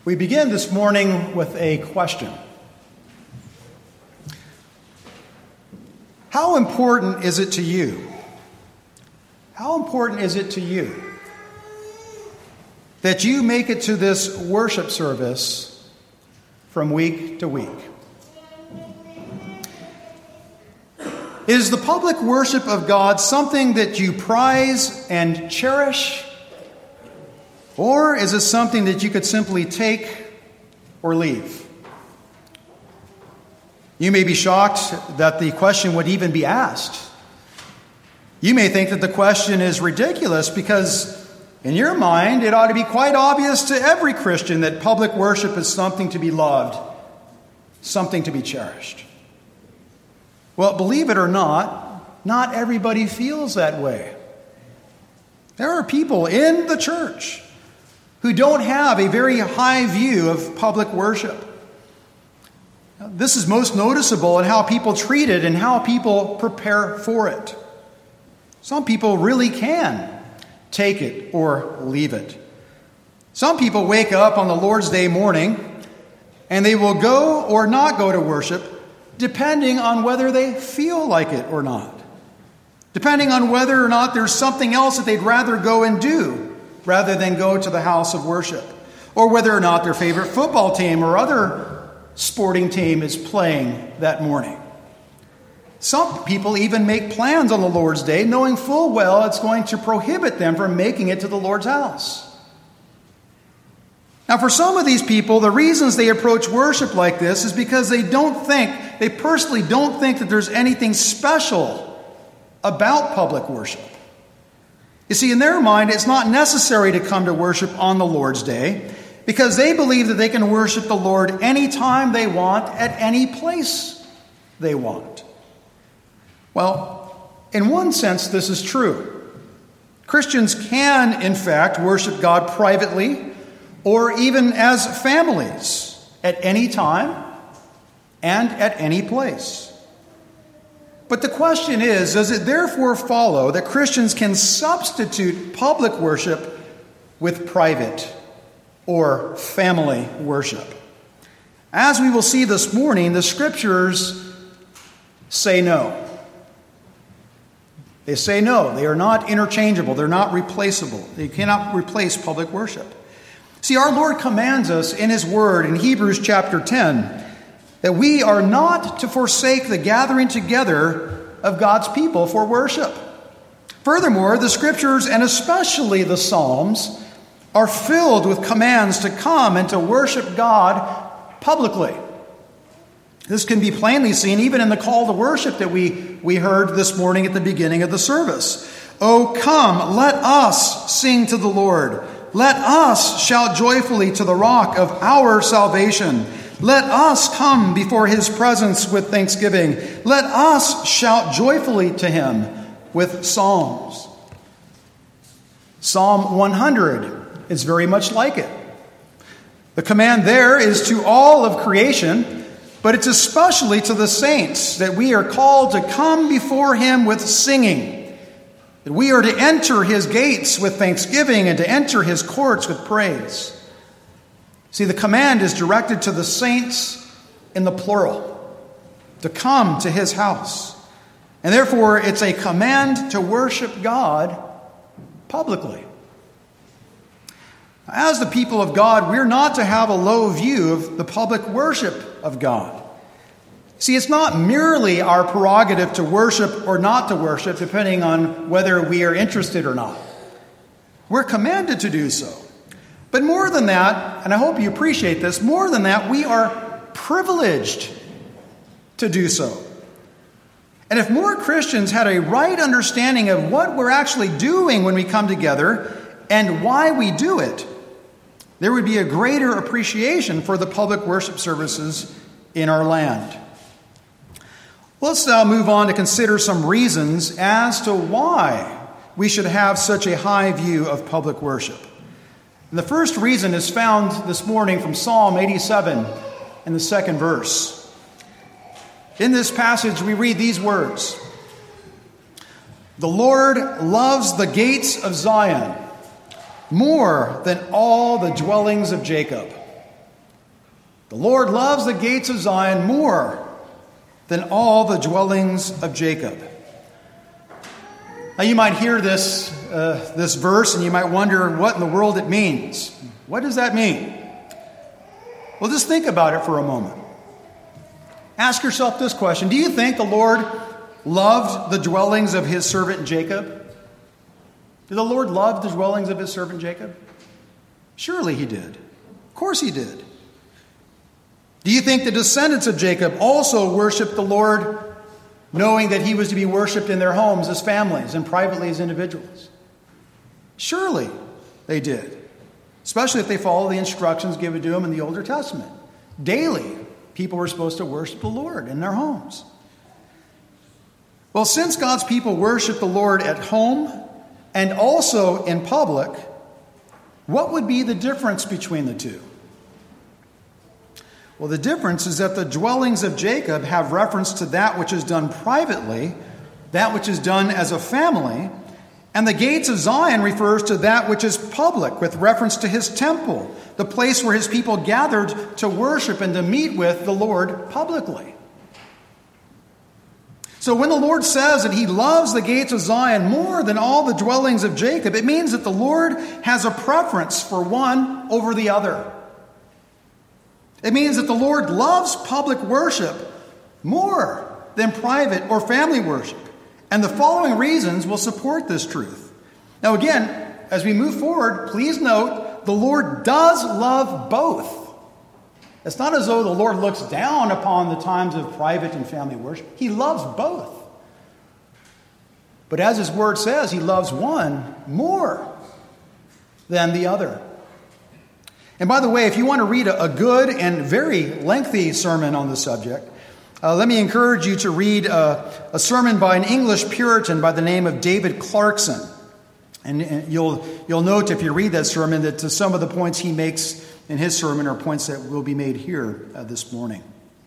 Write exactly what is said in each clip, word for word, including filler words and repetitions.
We begin this morning with a question. How important is it to you? How important is it to you that you make it to this worship service from week to week? Is the public worship of God something that you prize and cherish? Or is it something that you could simply take or leave? You may be shocked that the question would even be asked. You may think that the question is ridiculous because in your mind it ought to be quite obvious to every Christian that public worship is something to be loved, something to be cherished. Well, believe it or not, not everybody feels that way. There are people in the church who don't have a very high view of public worship. This is most noticeable in how people treat it and how people prepare for it. Some people really can take it or leave it. Some people wake up on the Lord's Day morning and they will go or not go to worship depending on whether they feel like it or not. Depending on whether or not there's something else that they'd rather go and do rather than go to the house of worship. Or whether or not their favorite football team or other sporting team is playing that morning. Some people even make plans on the Lord's Day, knowing full well it's going to prohibit them from making it to the Lord's house. Now, for some of these people, the reasons they approach worship like this is because they don't think, they personally don't think that there's anything special about public worship. You see, in their mind, it's not necessary to come to worship on the Lord's Day because they believe that they can worship the Lord anytime they want, at any place they want. Well, in one sense, this is true. Christians can, in fact, worship God privately or even as families at any time and at any place. But the question is, does it therefore follow that Christians can substitute public worship with private or family worship? As we will see this morning, the Scriptures say no. They say no. They are not interchangeable. They're not replaceable. They cannot replace public worship. See, our Lord commands us in His Word in Hebrews chapter ten that we are not to forsake the gathering together of God's people for worship. Furthermore, the Scriptures, and especially the Psalms, are filled with commands to come and to worship God publicly. This can be plainly seen even in the call to worship that we, we heard this morning at the beginning of the service. Oh, come, let us sing to the Lord. Let us shout joyfully to the rock of our salvation. Let us come before His presence with thanksgiving. Let us shout joyfully to Him with psalms. Psalm one hundred is very much like it. The command there is to all of creation, but it's especially to the saints that we are called to come before Him with singing. That we are to enter His gates with thanksgiving and to enter His courts with praise. See, the command is directed to the saints in the plural, to come to His house. And therefore, it's a command to worship God publicly. As the people of God, we're not to have a low view of the public worship of God. See, it's not merely our prerogative to worship or not to worship, depending on whether we are interested or not. We're commanded to do so. But more than that, and I hope you appreciate this, more than that, we are privileged to do so. And if more Christians had a right understanding of what we're actually doing when we come together and why we do it, there would be a greater appreciation for the public worship services in our land. Let's now move on to consider some reasons as to why we should have such a high view of public worship. And the first reason is found this morning from Psalm eighty-seven in the second verse. In this passage, we read these words: "The Lord loves the gates of Zion more than all the dwellings of Jacob." The Lord loves the gates of Zion more than all the dwellings of Jacob. Now you might hear this, uh, this verse and you might wonder what in the world it means. What does that mean? Well, just think about it for a moment. Ask yourself this question. Do you think the Lord loved the dwellings of his servant Jacob? Did the Lord love the dwellings of his servant Jacob? Surely he did. Of course he did. Do you think the descendants of Jacob also worshiped the Lord, knowing that he was to be worshipped in their homes as families and privately as individuals? Surely they did, especially if they followed the instructions given to them in the Old Testament. Daily, people were supposed to worship the Lord in their homes. Well, since God's people worship the Lord at home and also in public, what would be the difference between the two? Well, the difference is that the dwellings of Jacob have reference to that which is done privately, that which is done as a family, and the gates of Zion refers to that which is public, with reference to his temple, the place where his people gathered to worship and to meet with the Lord publicly. So when the Lord says that he loves the gates of Zion more than all the dwellings of Jacob, it means that the Lord has a preference for one over the other. It means that the Lord loves public worship more than private or family worship. And the following reasons will support this truth. Now again, as we move forward, please note the Lord does love both. It's not as though the Lord looks down upon the times of private and family worship. He loves both. But as his word says, he loves one more than the other. And by the way, if you want to read a, a good and very lengthy sermon on the subject, uh, let me encourage you to read uh, a sermon by an English Puritan by the name of David Clarkson. And, and you'll you'll note if you read that sermon that some of the points he makes in his sermon are points that will be made here uh, this morning.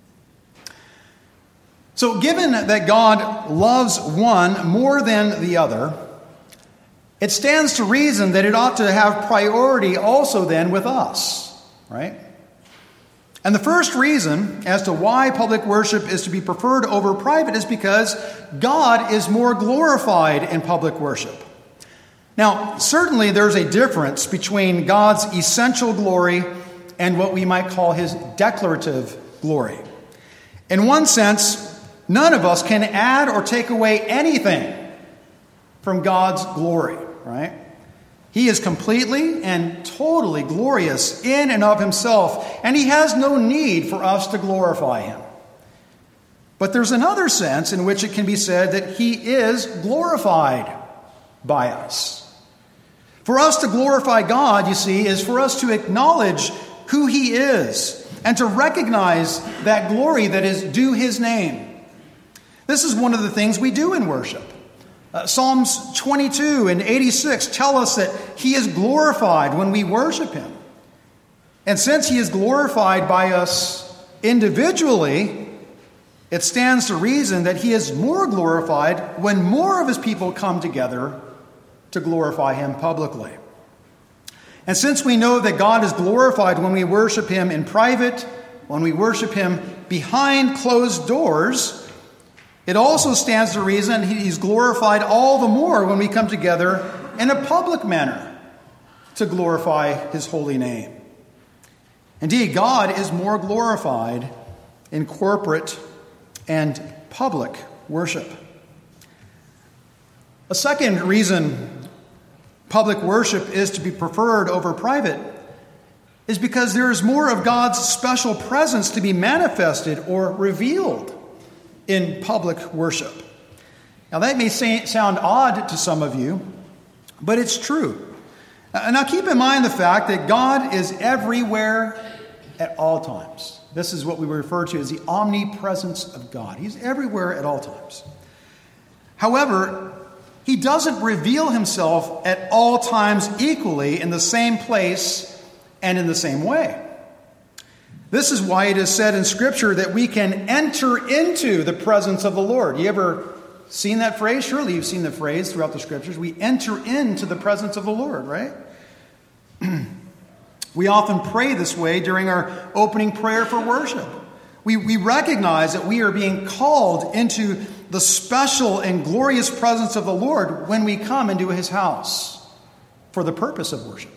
So given that God loves one more than the other, it stands to reason that it ought to have priority also then with us, right? And the first reason as to why public worship is to be preferred over private is because God is more glorified in public worship. Now, certainly there's a difference between God's essential glory and what we might call his declarative glory. In one sense, none of us can add or take away anything from God's glory, right? He is completely and totally glorious in and of himself, and he has no need for us to glorify him. But there's another sense in which it can be said that he is glorified by us. For us to glorify God, you see, is for us to acknowledge who he is and to recognize that glory that is due his name. This is one of the things we do in worship. Uh, Psalms twenty-two and eighty-six tell us that he is glorified when we worship him. And since he is glorified by us individually, it stands to reason that he is more glorified when more of his people come together to glorify him publicly. And since we know that God is glorified when we worship him in private, when we worship him behind closed doors, it also stands to reason he's glorified all the more when we come together in a public manner to glorify his holy name. Indeed, God is more glorified in corporate and public worship. A second reason public worship is to be preferred over private is because there is more of God's special presence to be manifested or revealed in public worship. Now that may say, sound odd to some of you, but it's true. Uh, now keep in mind the fact that God is everywhere at all times. This is what we refer to as the omnipresence of God. He's everywhere at all times. However, he doesn't reveal himself at all times equally in the same place and in the same way. This is why it is said in Scripture that we can enter into the presence of the Lord. You ever seen that phrase? Surely you've seen the phrase throughout the Scriptures. We enter into the presence of the Lord, right? We often pray this way during our opening prayer for worship. We, we recognize that we are being called into the special and glorious presence of the Lord when we come into his house for the purpose of worship.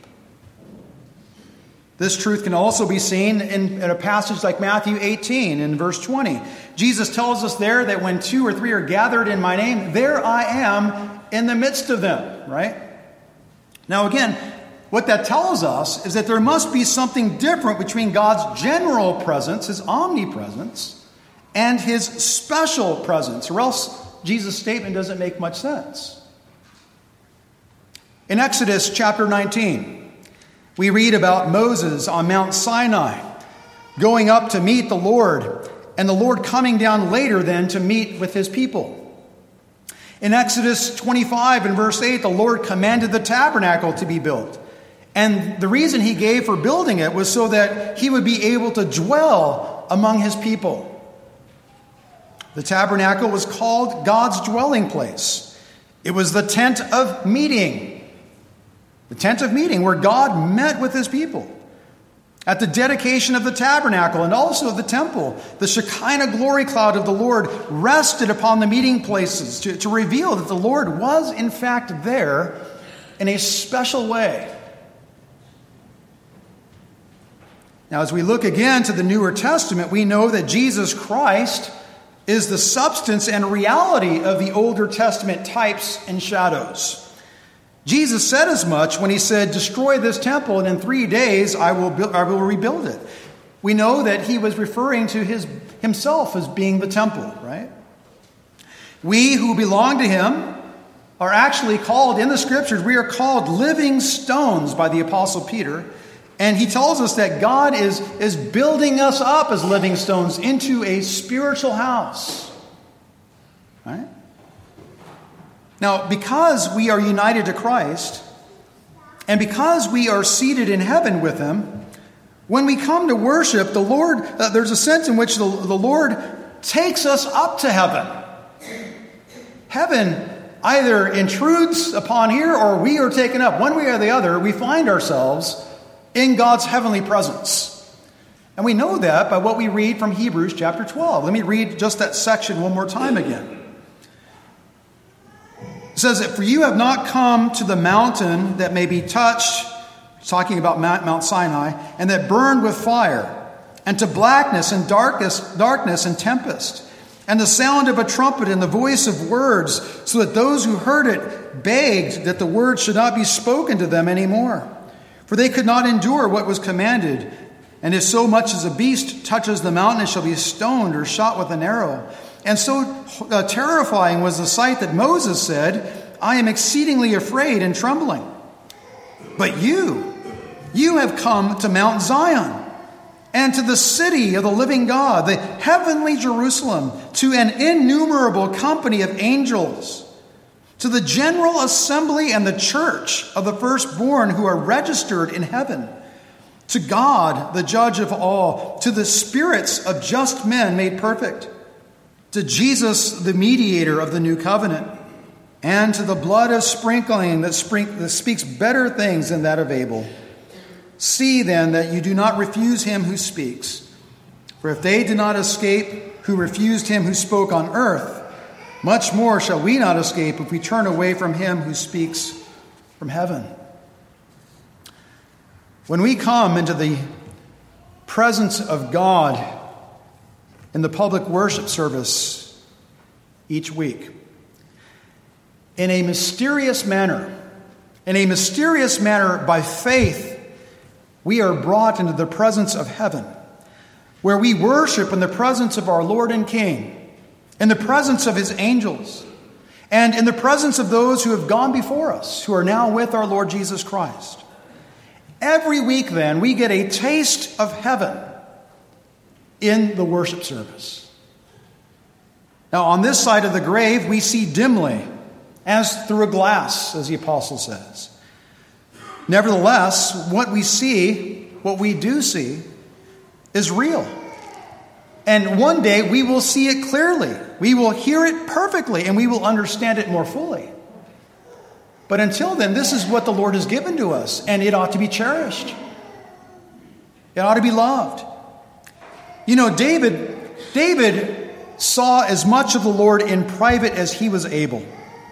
This truth can also be seen in, in a passage like Matthew eighteen in verse twenty. Jesus tells us there that when two or three are gathered in my name, there I am in the midst of them, right? Now again, what that tells us is that there must be something different between God's general presence, his omnipresence, and his special presence, or else Jesus' statement doesn't make much sense. In Exodus chapter nineteen, we read about Moses on Mount Sinai going up to meet the Lord, and the Lord coming down later then to meet with his people. In Exodus twenty-five and verse eight, the Lord commanded the tabernacle to be built. And the reason he gave for building it was so that he would be able to dwell among his people. The tabernacle was called God's dwelling place. It was the tent of meeting. The tent of meeting where God met with his people. At the dedication of the tabernacle and also of the temple, the Shekinah glory cloud of the Lord rested upon the meeting places to, to reveal that the Lord was in fact there in a special way. Now, as we look again to the Newer Testament, we know that Jesus Christ is the substance and reality of the Older Testament types and shadows. Jesus said as much when he said, "Destroy this temple, and in three days I will build, I will rebuild it." We know that he was referring to his himself as being the temple, right? We who belong to him are actually called in the Scriptures, we are called living stones by the Apostle Peter. And he tells us that God is, is building us up as living stones into a spiritual house. Right? Now, because we are united to Christ, and because we are seated in heaven with him, when we come to worship, the Lord, uh, there's a sense in which the, the Lord takes us up to heaven. Heaven either intrudes upon here or we are taken up. One way or the other, we find ourselves in God's heavenly presence. And we know that by what we read from Hebrews chapter twelve. Let me read just that section one more time again. It says that, "For you have not come to the mountain that may be touched," talking about Mount Sinai, "and that burned with fire, and to blackness and darkness, darkness and tempest, and the sound of a trumpet and the voice of words, so that those who heard it begged that the word should not be spoken to them anymore. For they could not endure what was commanded. And if so much as a beast touches the mountain, it shall be stoned or shot with an arrow. And so uh, terrifying was the sight that Moses said, 'I am exceedingly afraid and trembling.' But you, you have come to Mount Zion, and to the city of the living God, the heavenly Jerusalem, to an innumerable company of angels, to the general assembly and the church of the firstborn who are registered in heaven, to God, the judge of all, to the spirits of just men made perfect, to Jesus, the mediator of the new covenant, and to the blood of sprinkling that, sprink- that speaks better things than that of Abel. See then that you do not refuse him who speaks. For if they did not escape who refused him who spoke on earth, much more shall we not escape if we turn away from him who speaks from heaven." When we come into the presence of God in the public worship service each week, in a mysterious manner, in a mysterious manner by faith, we are brought into the presence of heaven, where we worship in the presence of our Lord and King, in the presence of his angels, and in the presence of those who have gone before us, who are now with our Lord Jesus Christ. Every week, then, we get a taste of heaven in the worship service. Now, on this side of the grave, we see dimly, as through a glass, as the apostle says. Nevertheless, what we see, what we do see, is real. And one day we will see it clearly. We will hear it perfectly, and we will understand it more fully. But until then, this is what the Lord has given to us, and it ought to be cherished. It ought to be loved. You know, David, David saw as much of the Lord in private as he was able.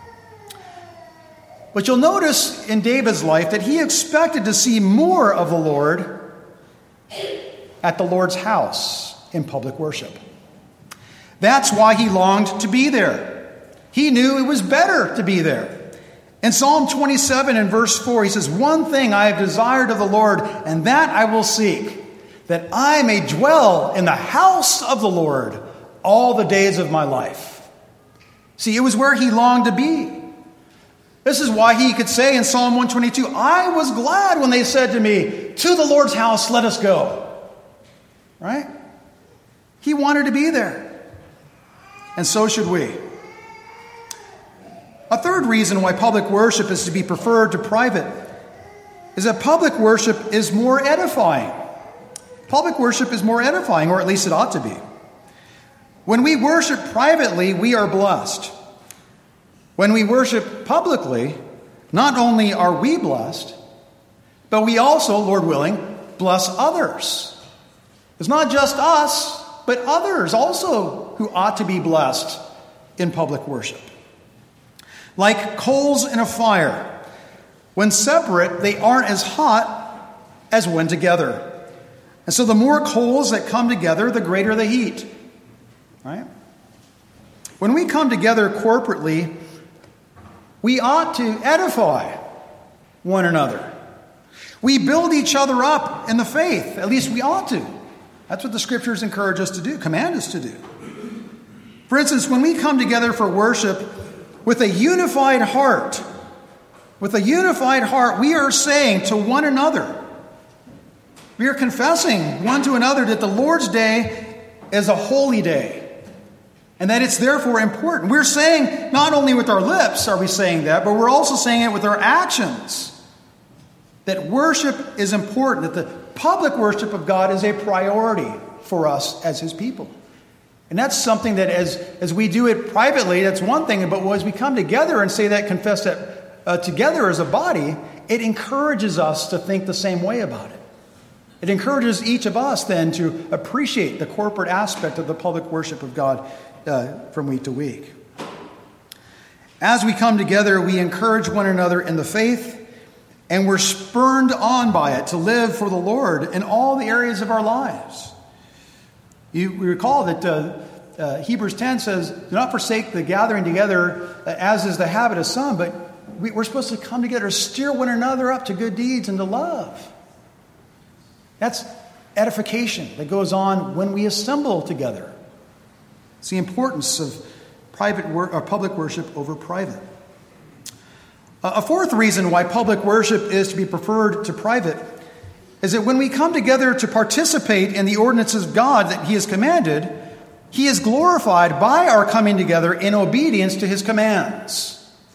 But you'll notice in David's life that he expected to see more of the Lord at the Lord's house in public worship. That's why he longed to be there. He knew it was better to be there. In Psalm twenty-seven and verse four, he says, "One thing I have desired of the Lord, and that I will seek, that I may dwell in the house of the Lord all the days of my life." See, it was where he longed to be. This is why he could say in Psalm one twenty-two, "I was glad when they said to me, 'To the Lord's house let us go.'" Right? He wanted to be there. And so should we. A third reason why public worship is to be preferred to private is that public worship is more edifying. Public worship is more edifying, or at least it ought to be. When we worship privately, we are blessed. When we worship publicly, not only are we blessed, but we also, Lord willing, bless others. It's not just us, but others also who ought to be blessed in public worship. Like coals in a fire. When separate, they aren't as hot as when together. And so the more coals that come together, the greater the heat. Right? When we come together corporately, we ought to edify one another. We build each other up in the faith. At least we ought to. That's what the Scriptures encourage us to do, command us to do. For instance, when we come together for worship with a unified heart, with a unified heart, we are saying to one another, we are confessing one to another that the Lord's day is a holy day, and that it's therefore important. We're saying, not only with our lips are we saying that, but we're also saying it with our actions, that worship is important, that the public worship of God is a priority for us as His people. And that's something that as, as we do it privately, that's one thing, but as we come together and say that, confess that uh, together as a body, it encourages us to think the same way about it. It encourages each of us then to appreciate the corporate aspect of the public worship of God uh, from week to week. As we come together, we encourage one another in the faith, and we're spurred on by it to live for the Lord in all the areas of our lives. You recall that uh, uh, Hebrews ten says, "Do not forsake the gathering together, uh, as is the habit of some," but we, we're supposed to come together, stir one another up to good deeds and to love. That's edification that goes on when we assemble together. It's the importance of private wor- or public worship over private. Uh, a fourth reason why public worship is to be preferred to private is that when we come together to participate in the ordinances of God that He has commanded, He is glorified by our coming together in obedience to His commands.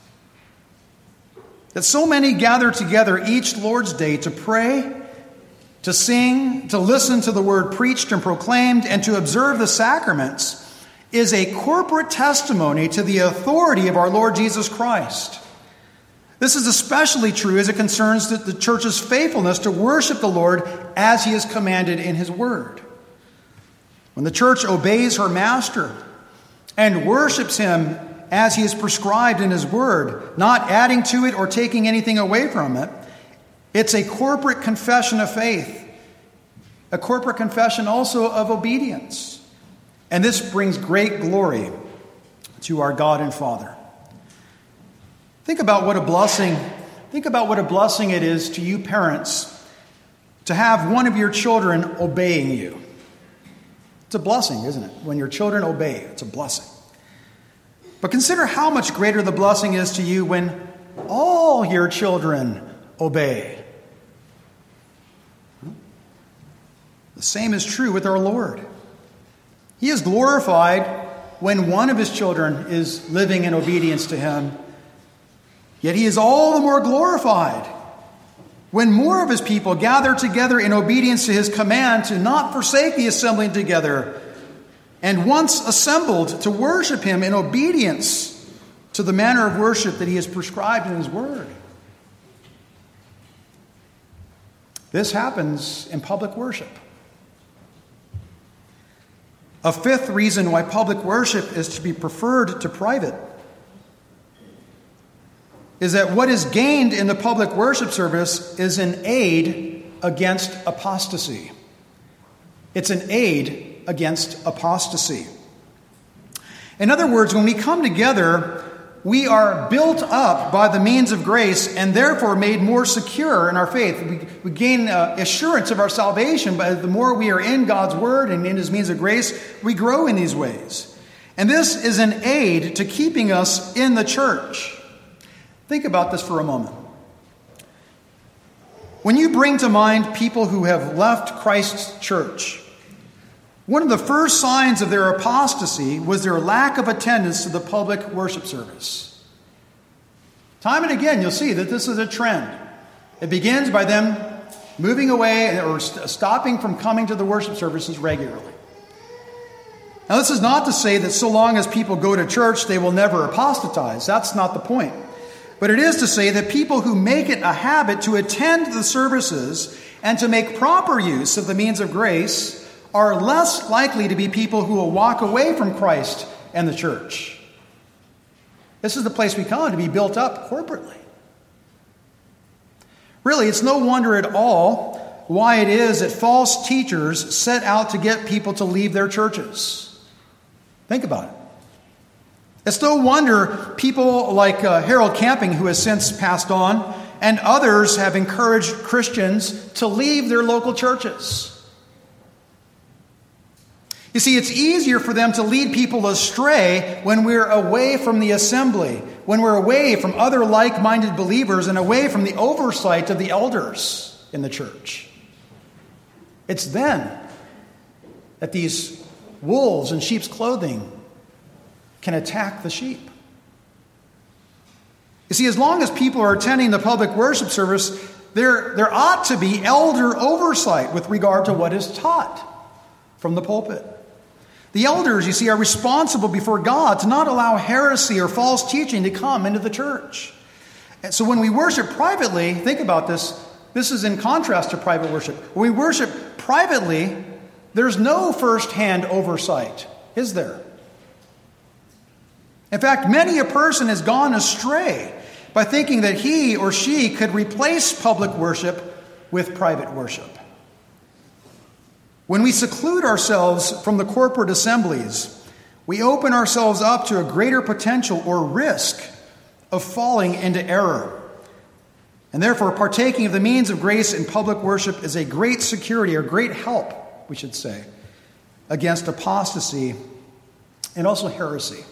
That so many gather together each Lord's Day to pray, to sing, to listen to the word preached and proclaimed, and to observe the sacraments is a corporate testimony to the authority of our Lord Jesus Christ. This is especially true as it concerns the, the church's faithfulness to worship the Lord as He has commanded in His word. When the church obeys her master and worships Him as He has prescribed in His word, not adding to it or taking anything away from it, it's a corporate confession of faith, a corporate confession also of obedience. And this brings great glory to our God and Father. Think about what a blessing, think about what a blessing it is to you parents to have one of your children obeying you. It's a blessing, isn't it? When your children obey, it's a blessing. But consider how much greater the blessing is to you when all your children obey. The same is true with our Lord. He is glorified when one of His children is living in obedience to Him. Yet He is all the more glorified when more of His people gather together in obedience to His command to not forsake the assembling together, and once assembled to worship Him in obedience to the manner of worship that He has prescribed in His word. This happens in public worship. A fifth reason why public worship is to be preferred to private is that what is gained in the public worship service is an aid against apostasy. It's an aid against apostasy. In other words, when we come together, we are built up by the means of grace and therefore made more secure in our faith. We, we gain uh, assurance of our salvation, but the more we are in God's Word and in His means of grace, we grow in these ways. And this is an aid to keeping us in the church. Think about this for a moment. When you bring to mind people who have left Christ's church, one of the first signs of their apostasy was their lack of attendance to the public worship service. Time and again, you'll see that this is a trend. It begins by them moving away or st- stopping from coming to the worship services regularly. Now, this is not to say that so long as people go to church, they will never apostatize. That's not the point. But it is to say that people who make it a habit to attend the services and to make proper use of the means of grace are less likely to be people who will walk away from Christ and the church. This is the place we come to be built up corporately. Really, it's no wonder at all why it is that false teachers set out to get people to leave their churches. Think about it. It's no wonder people like uh, Harold Camping, who has since passed on, and others have encouraged Christians to leave their local churches. You see, it's easier for them to lead people astray when we're away from the assembly, when we're away from other like-minded believers and away from the oversight of the elders in the church. It's then that these wolves in sheep's clothing can attack the sheep. You see, as long as people are attending the public worship service, there, there ought to be elder oversight with regard to what is taught from the pulpit. The elders, you see, are responsible before God to not allow heresy or false teaching to come into the church. And so when we worship privately, think about this, this is in contrast to private worship. When we worship privately, there's no first-hand oversight, is there? In fact, many a person has gone astray by thinking that he or she could replace public worship with private worship. When we seclude ourselves from the corporate assemblies, we open ourselves up to a greater potential or risk of falling into error. And therefore, partaking of the means of grace in public worship is a great security or great help, we should say, against apostasy and also heresy.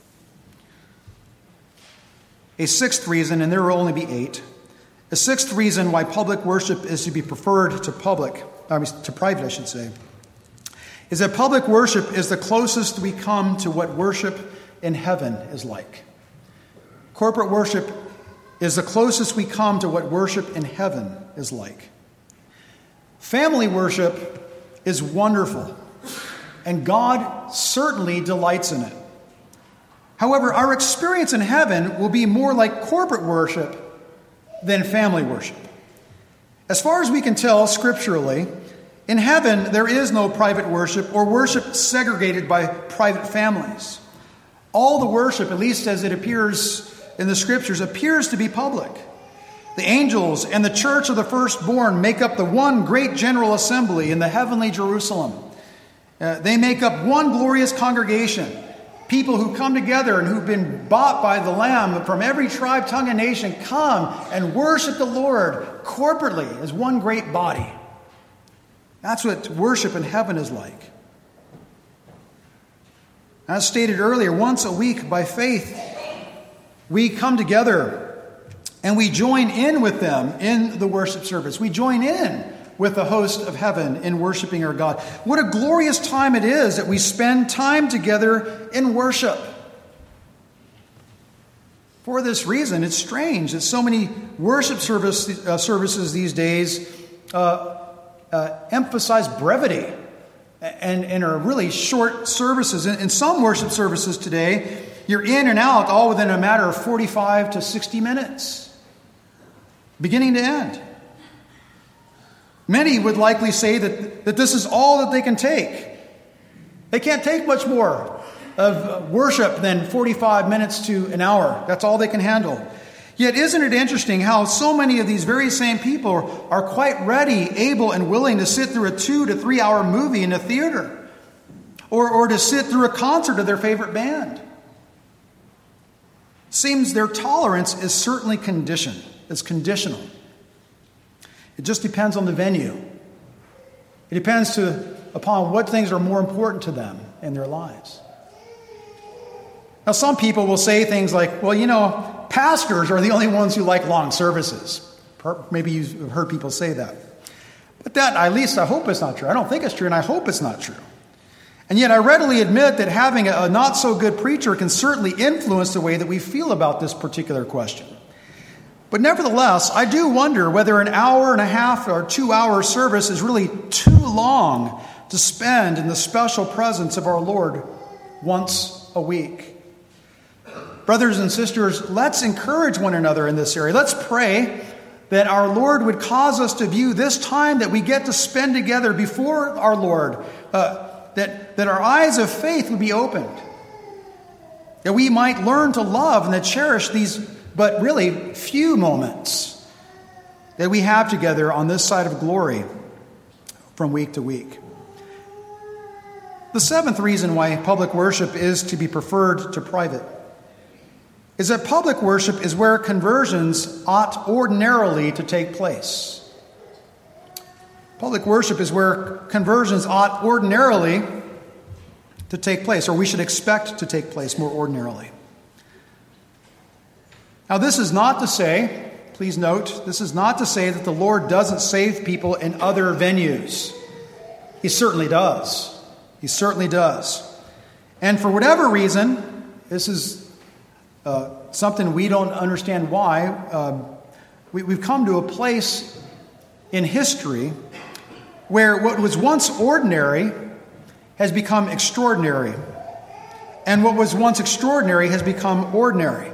A sixth reason, and there will only be eight, a sixth reason why public worship is to be preferred to public, I mean, to private, I should say, is that public worship is the closest we come to what worship in heaven is like. Corporate worship is the closest we come to what worship in heaven is like. Family worship is wonderful, and God certainly delights in it. However, our experience in heaven will be more like corporate worship than family worship. As far as we can tell scripturally, in heaven there is no private worship or worship segregated by private families. All the worship, at least as it appears in the scriptures, appears to be public. The angels and the church of the firstborn make up the one great general assembly in the heavenly Jerusalem. Uh, they make up one glorious congregation. People who come together and who've been bought by the Lamb from every tribe, tongue, and nation come and worship the Lord corporately as one great body. That's what worship in heaven is like. As stated earlier, once a week by faith, we come together and we join in with them in the worship service. We join in with the host of heaven in worshiping our God. What a glorious time it is that we spend time together in worship. For this reason, it's strange that so many worship service, uh, services these days uh, uh, emphasize brevity and, and are really short services. In, in some worship services today, you're in and out all within a matter of forty-five to sixty minutes, beginning to end. Many would likely say that, that this is all that they can take. They can't take much more of worship than forty-five minutes to an hour. That's all they can handle. Yet isn't it interesting how so many of these very same people are quite ready, able, and willing to sit through a two to three hour movie in a theater, or, or to sit through a concert of their favorite band? Seems their tolerance is certainly conditioned. It's conditional. It just depends on the venue. It depends to, upon what things are more important to them in their lives. Now, some people will say things like, well, you know, pastors are the only ones who like long services. Maybe you've heard people say that. But that, at least I hope it's not true. I don't think it's true, and I hope it's not true. And yet I readily admit that having a not-so-good preacher can certainly influence the way that we feel about this particular question. But nevertheless, I do wonder whether an hour and a half or two-hour service is really too long to spend in the special presence of our Lord once a week. Brothers and sisters, let's encourage one another in this area. Let's pray that our Lord would cause us to view this time that we get to spend together before our Lord, uh, that, that our eyes of faith would be opened, that we might learn to love and to cherish these but really few moments that we have together on this side of glory from week to week. The seventh reason why public worship is to be preferred to private is that public worship is where conversions ought ordinarily to take place. Public worship is where conversions ought ordinarily to take place, or we should expect to take place more ordinarily. Now, this is not to say, please note, this is not to say that the Lord doesn't save people in other venues. He certainly does. He certainly does. And for whatever reason, this is uh, something we don't understand why, um, we, we've come to a place in history where what was once ordinary has become extraordinary, and what was once extraordinary has become ordinary.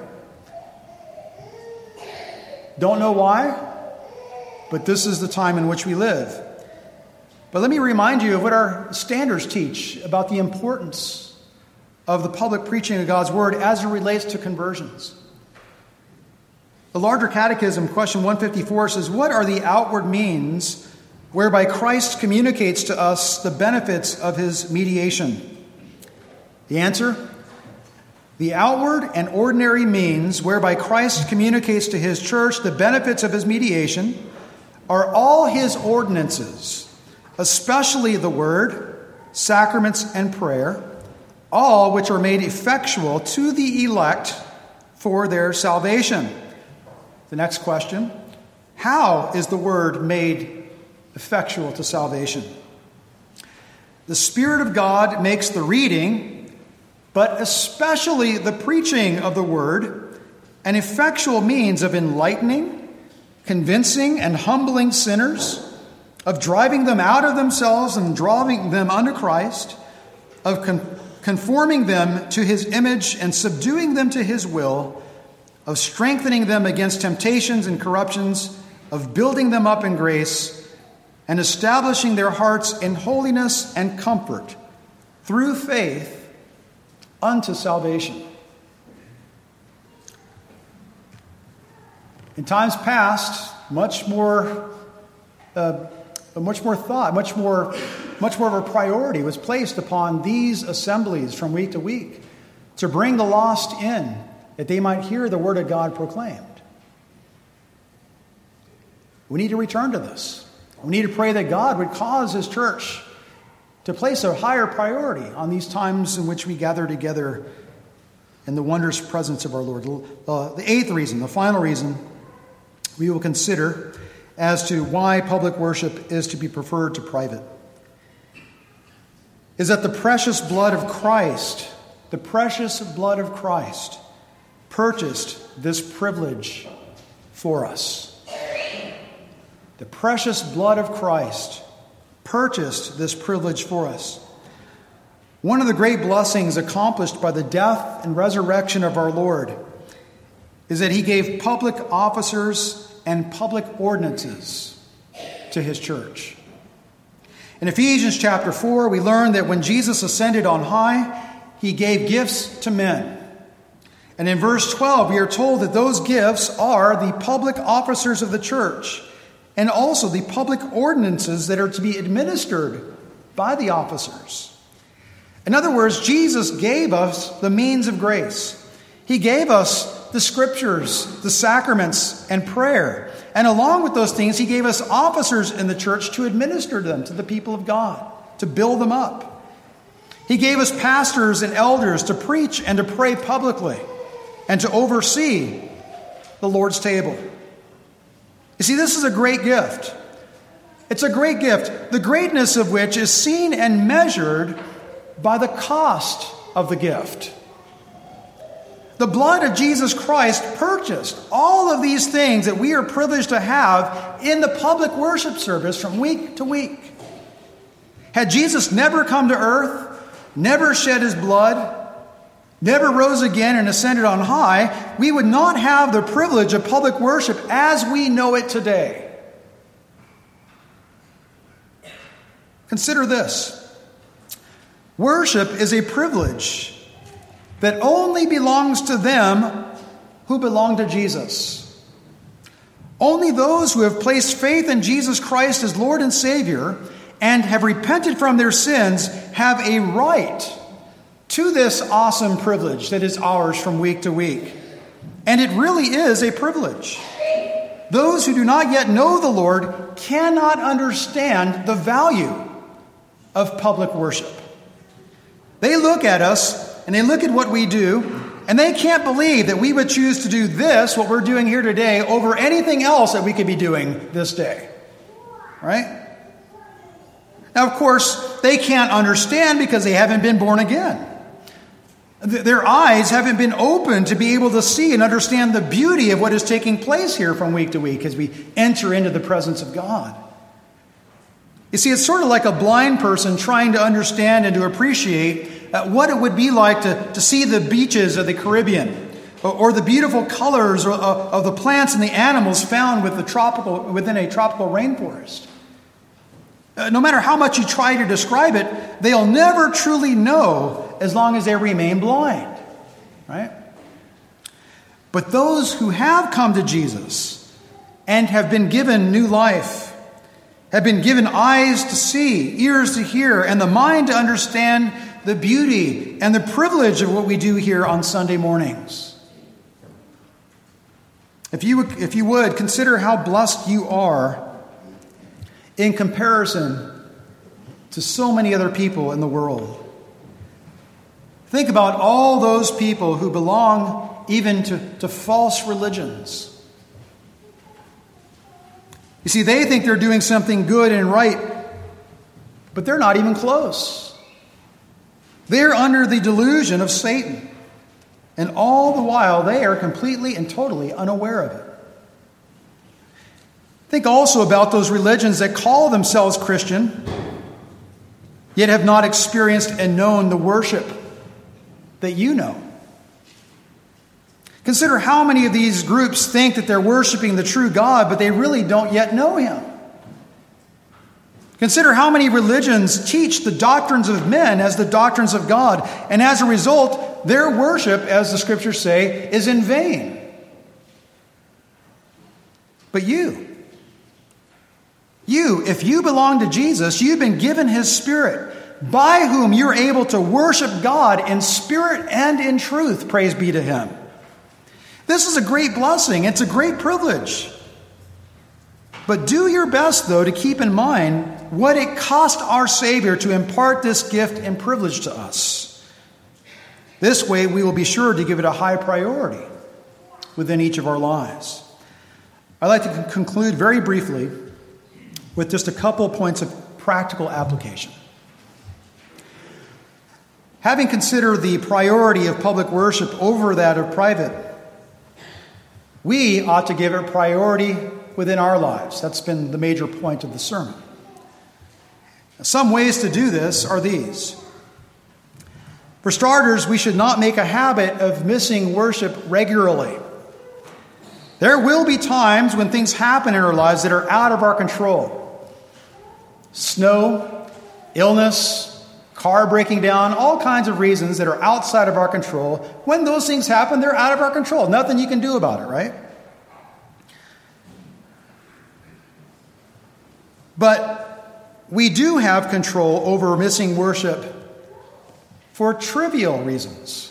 Don't know why, but this is the time in which we live. But let me remind you of what our standards teach about the importance of the public preaching of God's Word as it relates to conversions. The Larger Catechism, question one fifty-four, says, "What are the outward means whereby Christ communicates to us the benefits of his mediation?" The answer: the outward and ordinary means whereby Christ communicates to his church the benefits of his mediation are all his ordinances, especially the word, sacraments, and prayer, all which are made effectual to the elect for their salvation. The next question: how is the word made effectual to salvation? The Spirit of God makes the reading, but especially the preaching of the word, an effectual means of enlightening, convincing, and humbling sinners, of driving them out of themselves and drawing them unto Christ, of con- conforming them to his image and subduing them to his will, of strengthening them against temptations and corruptions, of building them up in grace, and establishing their hearts in holiness and comfort through faith unto salvation. In times past, much more, uh, much more thought, much more, much more of a priority was placed upon these assemblies from week to week to bring the lost in, that they might hear the word of God proclaimed. We need to return to this. We need to pray that God would cause his church to place a higher priority on these times in which we gather together in the wondrous presence of our Lord. Uh, the eighth reason, the final reason we will consider as to why public worship is to be preferred to private is that the precious blood of Christ, the precious blood of Christ, purchased this privilege for us. The precious blood of Christ purchased this privilege for us. One of the great blessings accomplished by the death and resurrection of our Lord is that he gave public officers and public ordinances to his church. In Ephesians chapter four, we learn that when Jesus ascended on high, he gave gifts to men. And in verse twelve, we are told that those gifts are the public officers of the church and also the public ordinances that are to be administered by the officers. In other words, Jesus gave us the means of grace. He gave us the scriptures, the sacraments, and prayer. And along with those things, he gave us officers in the church to administer them to the people of God, to build them up. He gave us pastors and elders to preach and to pray publicly and to oversee the Lord's table. You see, this is a great gift. It's a great gift, the greatness of which is seen and measured by the cost of the gift. The blood of Jesus Christ purchased all of these things that we are privileged to have in the public worship service from week to week. Had Jesus never come to earth, never shed his blood, never rose again and ascended on high, we would not have the privilege of public worship as we know it today. Consider this. Worship is a privilege that only belongs to them who belong to Jesus. Only those who have placed faith in Jesus Christ as Lord and Savior and have repented from their sins have a right to this awesome privilege that is ours from week to week. And it really is a privilege. Those who do not yet know the Lord cannot understand the value of public worship. They look at us and they look at what we do, and they can't believe that we would choose to do this, what we're doing here today, over anything else that we could be doing this day. Right? Now, of course, they can't understand because they haven't been born again. Their eyes haven't been opened to be able to see and understand the beauty of what is taking place here from week to week as we enter into the presence of God. You see, it's sort of like a blind person trying to understand and to appreciate uh, what it would be like to, to see the beaches of the Caribbean, or, or the beautiful colors or, uh, of the plants and the animals found with the tropical, within a tropical rainforest. Uh, no matter how much you try to describe it, they'll never truly know as long as they remain blind. Right? But those who have come to Jesus and have been given new life, have been given eyes to see, ears to hear, and the mind to understand the beauty and the privilege of what we do here on Sunday mornings. If you, if you would, consider how blessed you are in comparison to so many other people in the world. Think about all those people who belong even to, to false religions. You see, they think they're doing something good and right, but they're not even close. They're under the delusion of Satan, and all the while they are completely and totally unaware of it. Think also about those religions that call themselves Christian, yet have not experienced and known the worship that you know. Consider how many of these groups think that they're worshiping the true God, but they really don't yet know him. Consider how many religions teach the doctrines of men as the doctrines of God, and as a result, their worship, as the scriptures say, is in vain. But you, you, if you belong to Jesus, you've been given his Spirit, by whom you're able to worship God in spirit and in truth. Praise be to him. This is a great blessing. It's a great privilege. But do your best, though, to keep in mind what it cost our Savior to impart this gift and privilege to us. This way, we will be sure to give it a high priority within each of our lives. I'd like to conclude very briefly with just a couple points of practical application. Having considered the priority of public worship over that of private, we ought to give it priority within our lives. That's been the major point of the sermon. Some ways to do this are these. For starters, we should not make a habit of missing worship regularly. There will be times when things happen in our lives that are out of our control. Snow, illness, car breaking down, all kinds of reasons that are outside of our control. When those things happen, they're out of our control. Nothing you can do about it, right? But we do have control over missing worship for trivial reasons.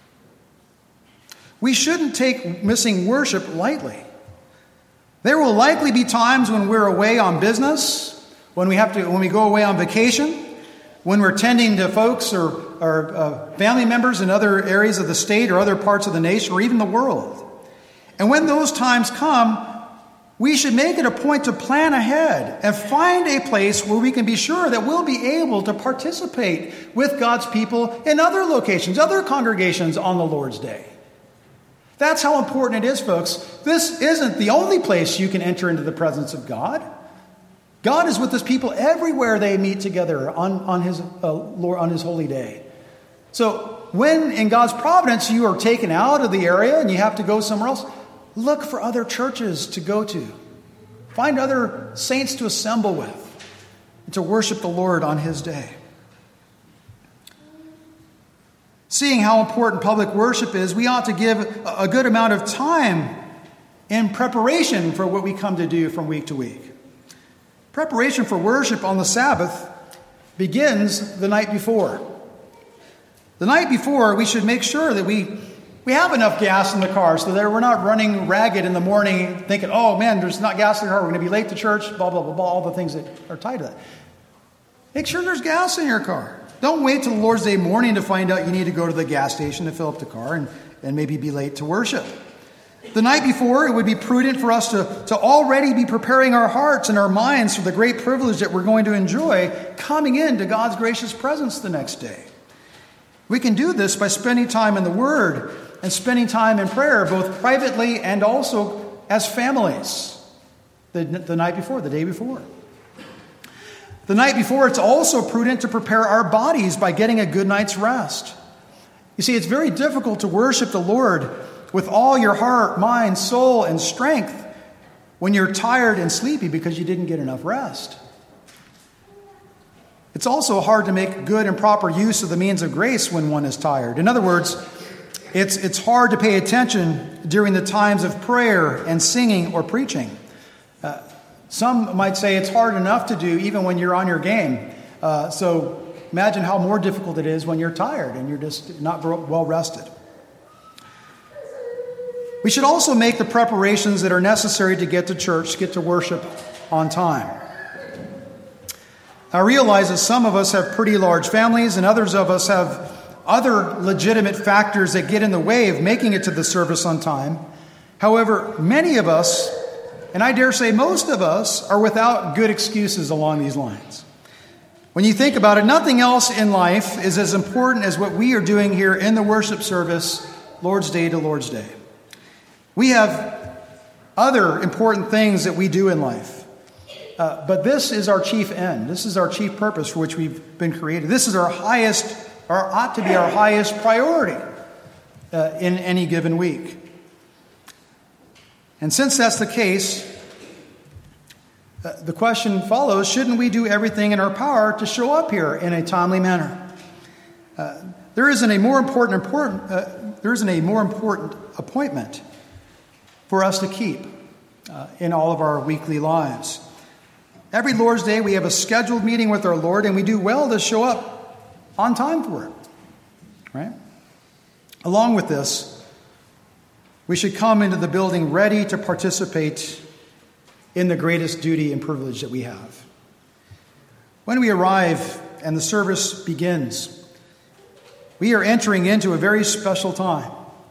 We shouldn't take missing worship lightly. There will likely be times when we're away on business, when we have to, when we go away on vacation, when we're tending to folks or, or uh, family members in other areas of the state or other parts of the nation or even the world. And when those times come, we should make it a point to plan ahead and find a place where we can be sure that we'll be able to participate with God's people in other locations, other congregations on the Lord's Day. That's how important it is, folks. This isn't the only place you can enter into the presence of God. God is with his people everywhere they meet together on, on, his, uh, Lord, on his holy day. So when in God's providence you are taken out of the area and you have to go somewhere else, look for other churches to go to. Find other saints to assemble with and to worship the Lord on his day. Seeing how important public worship is, we ought to give a good amount of time in preparation for what we come to do from week to week. Preparation for worship on the Sabbath begins the night before. The night before, we should make sure that we, we have enough gas in the car so that we're not running ragged in the morning thinking, oh man, there's not gas in the car, we're going to be late to church, blah, blah, blah, blah, all the things that are tied to that. Make sure there's gas in your car. Don't wait till the Lord's Day morning to find out you need to go to the gas station to fill up the car and, and maybe be late to worship. The night before, it would be prudent for us to, to already be preparing our hearts and our minds for the great privilege that we're going to enjoy coming into God's gracious presence the next day. We can do this by spending time in the Word and spending time in prayer, both privately and also as families, the, the night before, the day before. The night before, it's also prudent to prepare our bodies by getting a good night's rest. You see, it's very difficult to worship the Lord with all your heart, mind, soul, and strength when you're tired and sleepy because you didn't get enough rest. It's also hard to make good and proper use of the means of grace when one is tired. In other words, it's, it's hard to pay attention during the times of prayer and singing or preaching. Uh, some might say it's hard enough to do even when you're on your game. Uh, so imagine how more difficult it is when you're tired and you're just not well rested. We should also make the preparations that are necessary to get to church, get to worship on time. I realize that some of us have pretty large families and others of us have other legitimate factors that get in the way of making it to the service on time. However, many of us, and I dare say most of us, are without good excuses along these lines. When you think about it, nothing else in life is as important as what we are doing here in the worship service, Lord's Day to Lord's Day. We have other important things that we do in life. Uh, but this is our chief end. This is our chief purpose for which we've been created. This is our highest, or ought to be our highest priority uh, in any given week. And since that's the case, uh, the question follows, shouldn't we do everything in our power to show up here in a timely manner? Uh, there isn't a more important, important uh, there isn't a more important appointment for us to keep uh, in all of our weekly lives. Every Lord's Day, we have a scheduled meeting with our Lord, and we do well to show up on time for it. Right? Along with this, we should come into the building ready to participate in the greatest duty and privilege that we have. When we arrive and the service begins, we are entering into a very special time.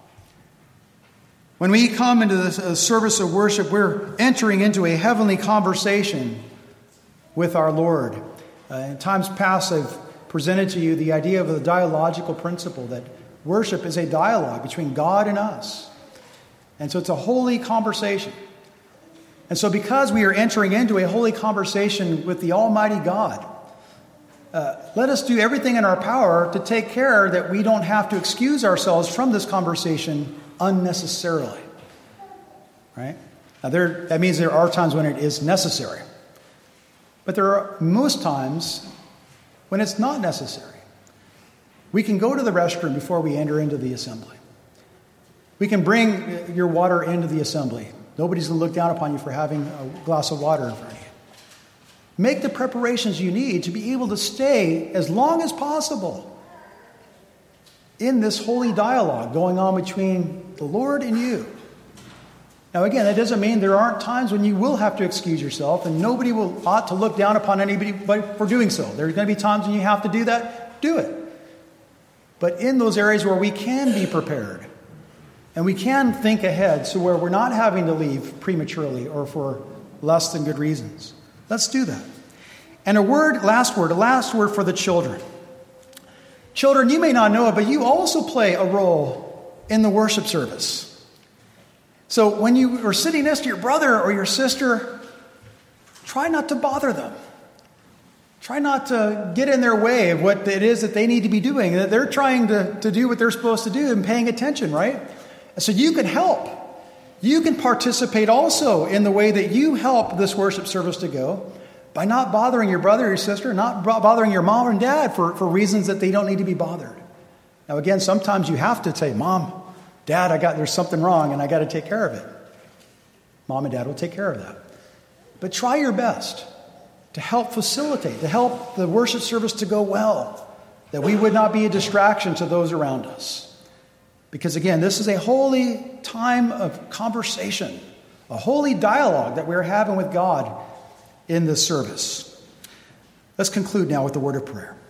When we come into the service of worship, we're entering into a heavenly conversation with our Lord. Uh, in times past, I've presented to you the idea of the dialogical principle that worship is a dialogue between God and us. And so it's a holy conversation. And so because we are entering into a holy conversation with the Almighty God, uh, let us do everything in our power to take care that we don't have to excuse ourselves from this conversation unnecessarily. Right? Now there, that means there are times when it is necessary. But there are most times when it's not necessary. We can go to the restroom before we enter into the assembly. We can bring your water into the assembly. Nobody's going to look down upon you for having a glass of water in front of you. Make the preparations you need to be able to stay as long as possible in this holy dialogue going on between the Lord and you. Now, again, that doesn't mean there aren't times when you will have to excuse yourself, and nobody will ought to look down upon anybody for doing so. There are going to be times when you have to do that. Do it. But in those areas where we can be prepared and we can think ahead, so where we're not having to leave prematurely or for less than good reasons, let's do that. And a word, last word, a last word for the children. Children, you may not know it, but you also play a role in the worship service. So when you are sitting next to your brother or your sister, try not to bother them. Try not to get in their way of what it is that they need to be doing. That they're trying to, to do what they're supposed to do and paying attention, right? So you can help. You can participate also in the way that you help this worship service to go by not bothering your brother or your sister, not bothering your mom and dad for, for reasons that they don't need to be bothered. Now, again, sometimes you have to say, Mom, Dad, I got there's something wrong and I got to take care of it. Mom and Dad will take care of that. But try your best to help facilitate, to help the worship service to go well, that we would not be a distraction to those around us. Because again, this is a holy time of conversation, a holy dialogue that we're having with God in this service. Let's conclude now with the word of prayer.